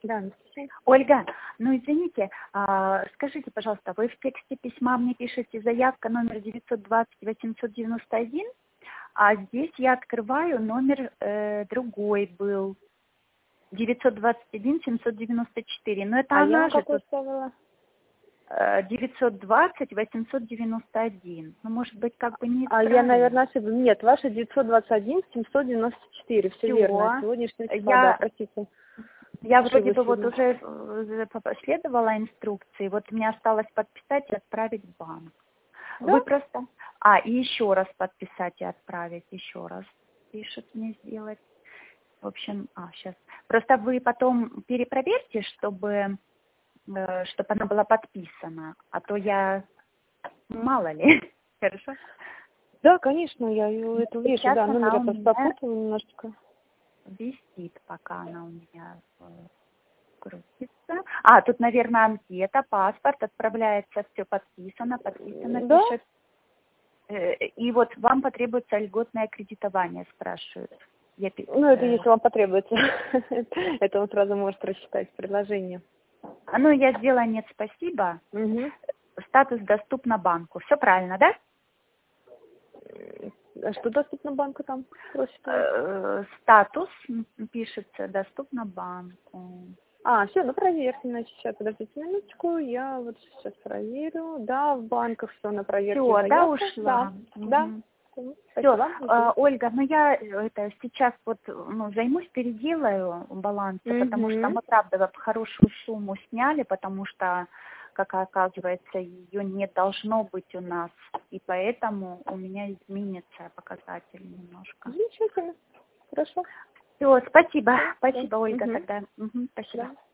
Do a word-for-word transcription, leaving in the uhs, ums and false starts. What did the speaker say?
Да. Ольга, ну извините, а, скажите, пожалуйста, вы в тексте письма мне пишете заявка номер девятьсот двадцать восемьсот девяносто один, а здесь я открываю номер э, другой был, девятьсот двадцать один семьсот девяносто четыре, но это А она я же какой тут ставила? э, девятьсот двадцать восемьсот девяносто один, ну может быть как бы А я, неправильно. наверное, ошиблась. Нет, ваша девятьсот двадцать один семьсот девяносто четыре. Все верно. Все, Сегодняшнее число, да, я простите. Я вроде Ошиблась, бы вот видимо. уже э, последовала инструкции, вот мне осталось подписать и отправить в банк. Да? Вы просто... А, и еще раз подписать и отправить, еще раз пишет мне сделать. В общем, а, сейчас. Просто вы потом перепроверьте, чтобы, э, чтобы она была подписана, а то я... Мало ли. Хорошо? Да, конечно, я ее это вижу. Сейчас Да, номер она я у просто меня попутала немножечко. висит, пока она у меня... э, крутится. А, тут, наверное, анкета, паспорт, отправляется, все подписано, подписано, Да? пишет. Э, И вот вам потребуется льготное кредитование, спрашивают. Я, пи- Ну, это э, если вам потребуется. Это он сразу может рассчитать предложение. а, ну, я сделала нет, спасибо. Угу. Статус доступно банку. Все правильно, да? А что доступно банку там? Просит у вас? Э, Статус м, пишется доступно банку. А, все, ну проверьте, значит, сейчас, подождите минуточку, я вот сейчас проверю. Да, в банках все на проверке Все, да, заявка. Да, ушла. да. Все, Спасибо. Жду. Ольга, ну я э, это сейчас вот ну, займусь, переделаю балансы, потому что Угу. мы, правда, хорошую сумму сняли, потому что, как оказывается, ее не должно быть у нас, и поэтому у меня изменится показатель немножко. Замечательно. Хорошо. Все, спасибо, Все, да. спасибо, Ольга, Угу. тогда. Мгм, спасибо. Да.